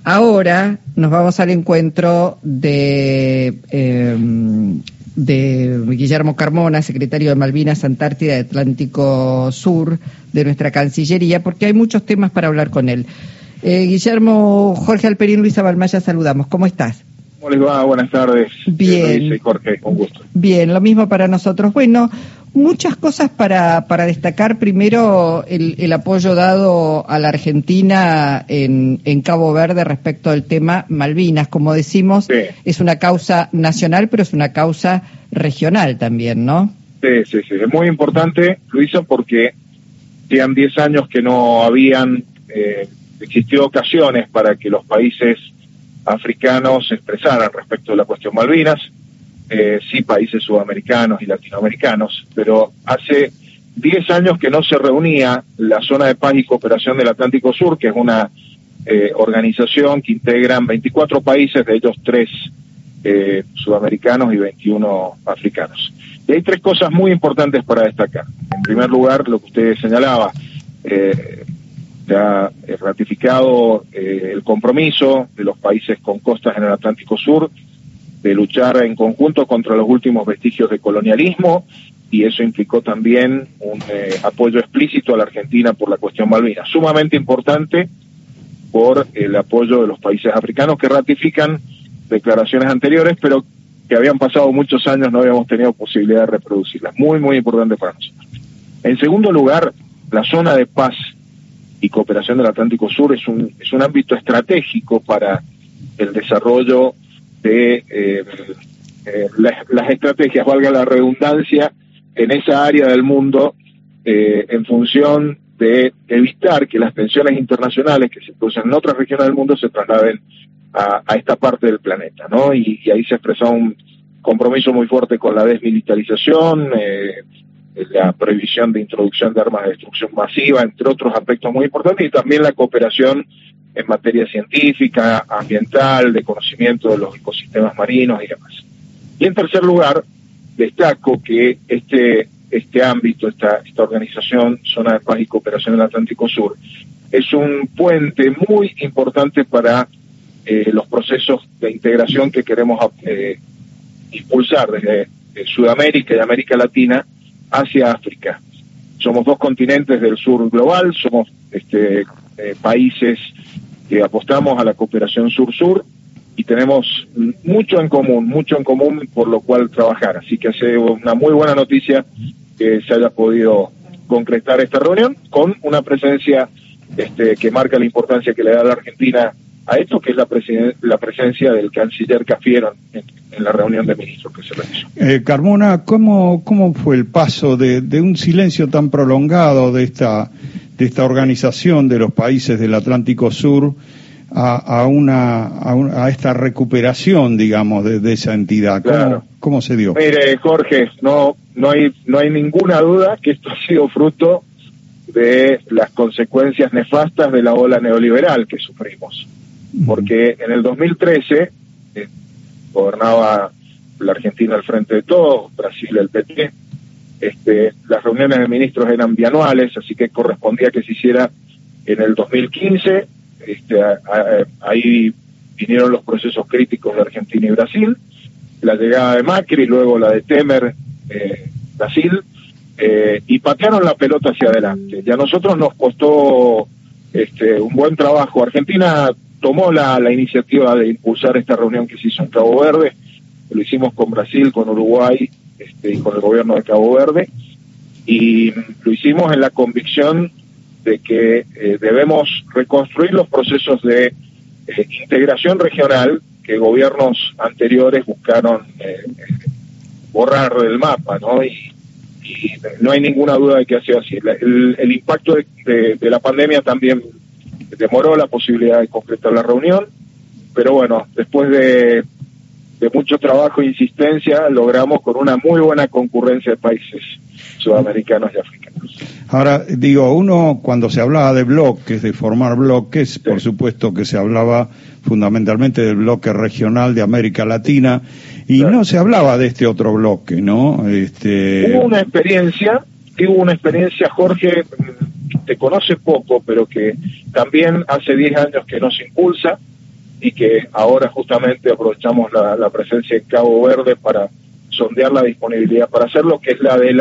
Ahora nos vamos al encuentro de Guillermo Carmona, secretario de Malvinas, Antártida y Atlántico Sur de nuestra Cancillería, porque hay muchos temas para hablar con él. Guillermo, Jorge Alperín, Luisa Balmaya, saludamos. ¿Cómo estás? ¿Cómo les va? Buenas tardes. Bien. Luisa y Jorge, un gusto. Bien, lo mismo para nosotros. Bueno, muchas cosas para destacar. Primero, el apoyo dado a la Argentina en Cabo Verde respecto al tema Malvinas. Como decimos, sí, es una causa nacional, pero es una causa regional también, ¿no? Sí. Es muy importante, Luisa, porque hacían 10 años que no habían existido ocasiones para que los países africanos se expresaran respecto de la cuestión Malvinas. Sí, países sudamericanos y latinoamericanos, pero hace 10 años que no se reunía la Zona de Paz y Cooperación del Atlántico Sur, que es una organización que integran 24 países, de ellos 3 sudamericanos y 21 africanos. Y hay 3 cosas muy importantes para destacar. En primer lugar, lo que usted señalaba, se ha ratificado el compromiso de los países con costas en el Atlántico Sur de luchar en conjunto contra los últimos vestigios de colonialismo, y eso implicó también un apoyo explícito a la Argentina por la cuestión Malvinas, sumamente importante por el apoyo de los países africanos que ratifican declaraciones anteriores, pero que habían pasado muchos años, no habíamos tenido posibilidad de reproducirlas. Muy, muy importante para nosotros. En segundo lugar, la Zona de Paz y Cooperación del Atlántico Sur es un ámbito estratégico para el desarrollo de las estrategias, valga la redundancia, en esa área del mundo, en función de evitar que las tensiones internacionales que se producen en otras regiones del mundo se trasladen a esta parte del planeta, ¿no? Y ahí se expresa un compromiso muy fuerte con la desmilitarización, la prohibición de introducción de armas de destrucción masiva, entre otros aspectos muy importantes, y también la cooperación en materia científica, ambiental, de conocimiento de los ecosistemas marinos y demás. Y en tercer lugar, destaco que este ámbito, esta organización, Zona de Paz y Cooperación del Atlántico Sur, es un puente muy importante para los procesos de integración que queremos impulsar desde Sudamérica y América Latina hacia África. Somos 2 continentes del sur global, somos países que apostamos a la cooperación sur-sur y tenemos mucho en común por lo cual trabajar. Así que hace una muy buena noticia que se haya podido concretar esta reunión con una presencia que marca la importancia que le da la Argentina a esto, que es la presencia del canciller Cafiero en la reunión de ministros que se realizó. Carmona, ¿cómo fue el paso de un silencio tan prolongado de esta organización de los países del Atlántico Sur a esta recuperación, digamos, de esa entidad? ¿Cómo se dio? Mire, Jorge, no hay ninguna duda que esto ha sido fruto de las consecuencias nefastas de la ola neoliberal que sufrimos. Porque en el 2013 gobernaba la Argentina al frente de todos, Brasil el PT, las reuniones de ministros eran bianuales, así que correspondía que se hiciera en el 2015, ahí vinieron los procesos críticos de Argentina y Brasil, la llegada de Macri, luego la de Temer, Brasil, y patearon la pelota hacia adelante. Y a nosotros nos costó un buen trabajo. Argentina tomó la iniciativa de impulsar esta reunión que se hizo en Cabo Verde, lo hicimos con Brasil, con Uruguay y con el gobierno de Cabo Verde, y lo hicimos en la convicción de que debemos reconstruir los procesos de integración regional que gobiernos anteriores buscaron borrar del mapa, ¿no? Y no hay ninguna duda de que ha sido así. El impacto de la pandemia también demoró la posibilidad de concretar la reunión, pero bueno, después de mucho trabajo e insistencia, logramos con una muy buena concurrencia de países sudamericanos y africanos. Ahora, digo, uno cuando se hablaba de bloques, de formar bloques, sí, por supuesto que se hablaba fundamentalmente del bloque regional de América Latina, y claro, no se hablaba de este otro bloque, ¿no? Hubo una experiencia, Jorge, te conoce poco, pero que también hace 10 años que no se impulsa, y que ahora justamente aprovechamos la presencia en Cabo Verde para sondear la disponibilidad para hacerlo, que es la de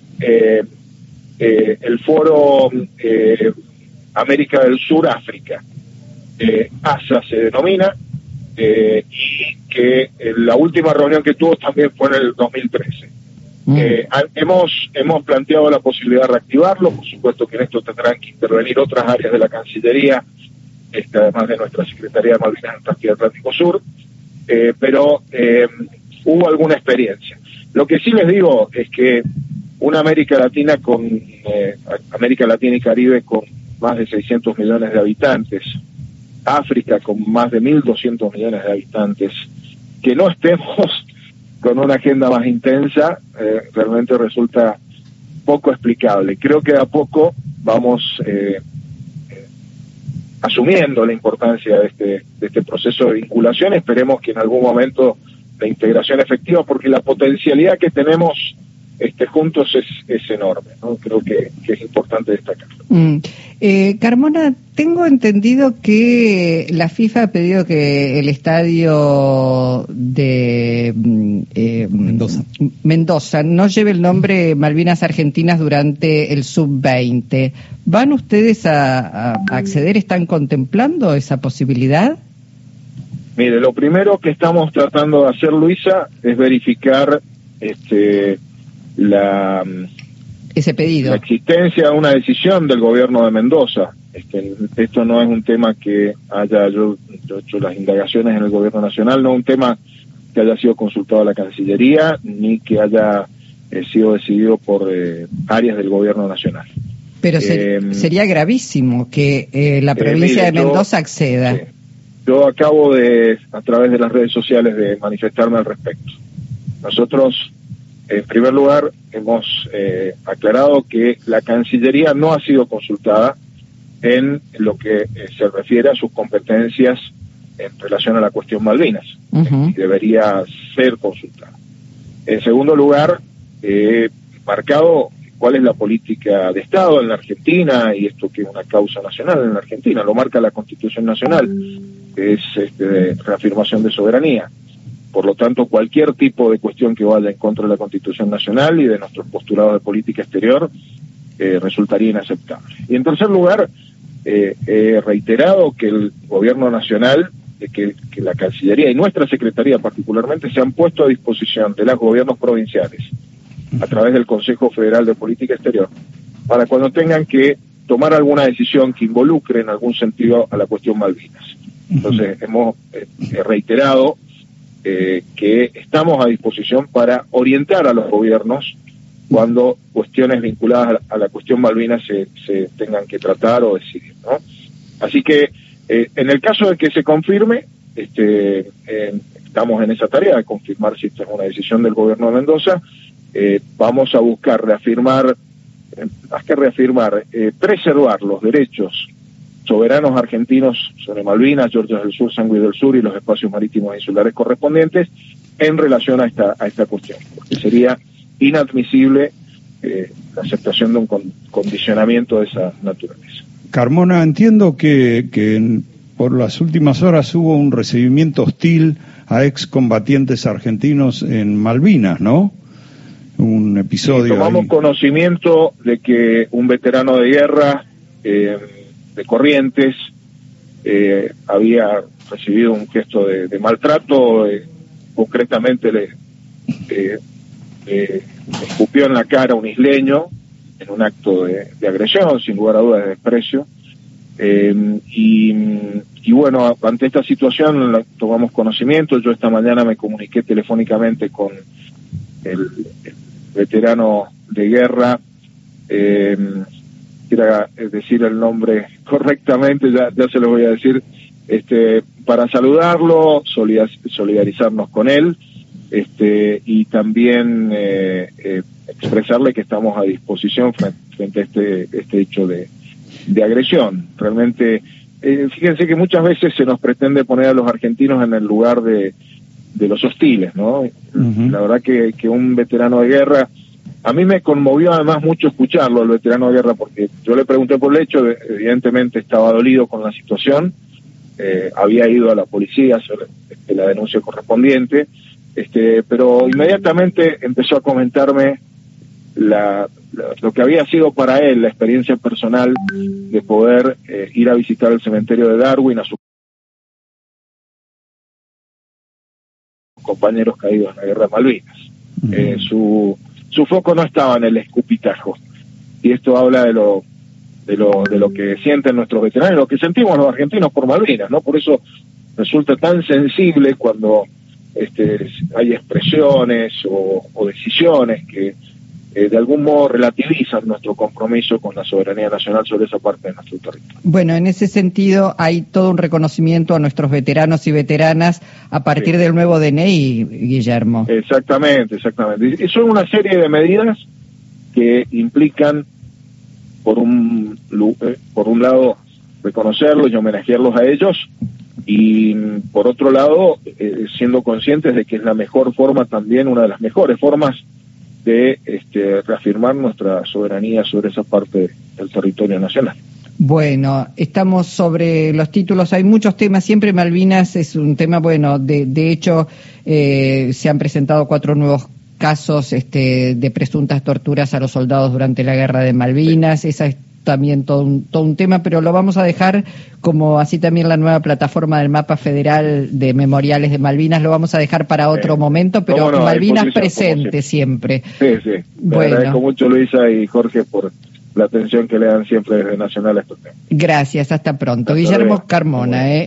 el foro América del Sur África, ASA se denomina, y que la última reunión que tuvo también fue en el 2013. Hemos planteado la posibilidad de reactivarlo. Por supuesto que en esto tendrán que intervenir otras áreas de la Cancillería, además de nuestra Secretaría de Malvinas, Antártida y Atlántico Sur, pero hubo alguna experiencia. Lo que sí les digo es que una América Latina y Caribe con más de 600 millones de habitantes, África con más de 1.200 millones de habitantes, que no estemos con una agenda más intensa, realmente resulta poco explicable. Creo que de a poco vamos asumiendo la importancia de este proceso de vinculación. Esperemos que en algún momento la integración efectiva, porque la potencialidad que tenemos juntos es enorme, ¿no? Creo que es importante destacarlo. Carmona, tengo entendido que la FIFA ha pedido que el estadio de Mendoza no lleve el nombre Malvinas Argentinas durante el Sub-20. ¿Van ustedes a acceder? ¿Están contemplando esa posibilidad? Mire, lo primero que estamos tratando de hacer, Luisa, es verificar ese pedido, la existencia de una decisión del gobierno de Mendoza. Esto no es un tema que haya yo hecho las indagaciones en el gobierno nacional, no es un tema que haya sido consultado a la Cancillería ni que haya sido decidido por áreas del gobierno nacional. Pero sería gravísimo que la provincia de Mendoza acceda. Sí. Yo acabo a través de las redes sociales, de manifestarme al respecto. Nosotros, en primer lugar, hemos aclarado que la Cancillería no ha sido consultada en lo que se refiere a sus competencias en relación a la cuestión Malvinas. Y debería ser consultada. En segundo lugar, marcado cuál es la política de Estado en la Argentina, y esto que es una causa nacional en la Argentina, lo marca la Constitución Nacional, que es de reafirmación de soberanía. Por lo tanto, cualquier tipo de cuestión que vaya en contra de la Constitución Nacional y de nuestros postulados de política exterior resultaría inaceptable. Y en tercer lugar, he reiterado que el Gobierno Nacional, que la Cancillería y nuestra Secretaría particularmente se han puesto a disposición de los gobiernos provinciales a través del Consejo Federal de Política Exterior para cuando tengan que tomar alguna decisión que involucre en algún sentido a la cuestión Malvinas. Entonces, hemos reiterado que estamos a disposición para orientar a los gobiernos cuando cuestiones vinculadas a la cuestión Malvinas se tengan que tratar o decidir, ¿no? Así que, en el caso de que se confirme, estamos en esa tarea de confirmar si esta es una decisión del gobierno de Mendoza. Vamos a buscar reafirmar, más que reafirmar, preservar los derechos soberanos argentinos sobre Malvinas, Georgias del Sur, Sangüe del Sur y los espacios marítimos insulares correspondientes en relación a esta cuestión, porque sería inadmisible la aceptación de un condicionamiento de esa naturaleza. Carmona, entiendo que por las últimas horas hubo un recibimiento hostil a excombatientes argentinos en Malvinas, ¿no? Un episodio. Tomamos conocimiento de que un veterano de guerra de Corrientes había recibido un gesto de maltrato, concretamente le escupió en la cara a un isleño en un acto de agresión, sin lugar a dudas, de desprecio. Y bueno, ante esta situación tomamos conocimiento. Yo esta mañana me comuniqué telefónicamente con el veterano de guerra, quiera decir el nombre correctamente, ya se lo voy a decir, para saludarlo, solidarizarnos con él, y también expresarle que estamos a disposición frente a este hecho de agresión. Realmente, fíjense que muchas veces se nos pretende poner a los argentinos en el lugar de los hostiles, ¿no? La verdad que un veterano de guerra, a mí me conmovió además mucho escucharlo, el veterano de guerra, porque yo le pregunté por el hecho, evidentemente estaba dolido con la situación, había ido a la policía a hacer la denuncia correspondiente, pero inmediatamente empezó a comentarme lo que había sido para él la experiencia personal de poder ir a visitar el cementerio de Darwin a sus compañeros caídos en la guerra de Malvinas. Su foco no estaba en el escupitajo, y esto habla de lo que sienten nuestros veteranos, lo que sentimos los argentinos por Malvinas, ¿no? Por eso resulta tan sensible cuando hay expresiones o decisiones que de algún modo relativizan nuestro compromiso con la soberanía nacional sobre esa parte de nuestro territorio. Bueno, en ese sentido hay todo un reconocimiento a nuestros veteranos y veteranas a partir del nuevo DNI, Guillermo. Exactamente. Y son una serie de medidas que implican, por un lado, reconocerlos y homenajearlos a ellos, y por otro lado, siendo conscientes de que es la mejor forma también, una de las mejores formas de reafirmar nuestra soberanía sobre esa parte del territorio nacional. Bueno, estamos sobre los títulos, hay muchos temas, siempre Malvinas es un tema, bueno, de hecho se han presentado 4 nuevos casos de presuntas torturas a los soldados durante la guerra de Malvinas, esa es también todo un tema, pero lo vamos a dejar, como así también la nueva plataforma del mapa federal de memoriales de Malvinas, lo vamos a dejar para otro momento, pero no, Malvinas presente siempre. Sí. Bueno. Agradezco mucho, Luisa y Jorge, por la atención que le dan siempre desde Nacional a estos temas. Gracias, hasta pronto. Guillermo Carmona,